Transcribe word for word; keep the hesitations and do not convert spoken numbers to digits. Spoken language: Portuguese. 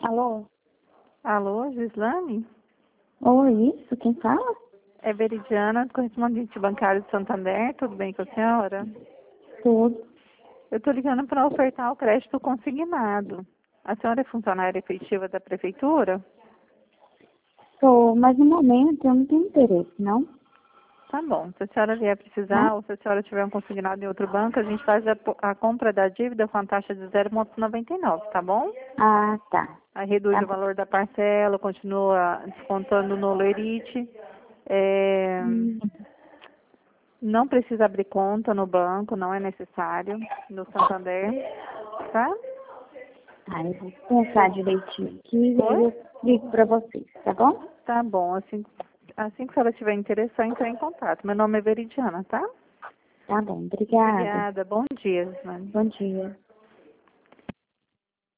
Alô? Alô, Gislane? Oi, isso? Quem fala? É Veridiana, correspondente bancário de Santander. Tudo bem com a senhora? Tudo. Eu estou ligando para ofertar o crédito consignado. A senhora é funcionária efetiva da prefeitura? Sou, mas no momento eu não tenho interesse, não? Tá bom. Se a senhora vier Né? precisar ou se a senhora tiver um consignado em outro banco, a gente faz a, a compra da dívida com a taxa de zero vírgula noventa e nove, tá bom? Ah, tá. Aí reduz Tá o bom. valor da parcela, continua descontando no Lerite. É... Hum, Não precisa abrir conta no banco, não é necessário, no Santander, tá? Tá, eu vou pensar direitinho aqui e aí Oi? eu ligo pra vocês, tá bom? Tá bom, assim, assim que a senhora tiver interesse, só entrar em contato. Meu nome é Veridiana, tá? Tá bom, obrigada. Obrigada, bom dia, Gislane. Bom dia.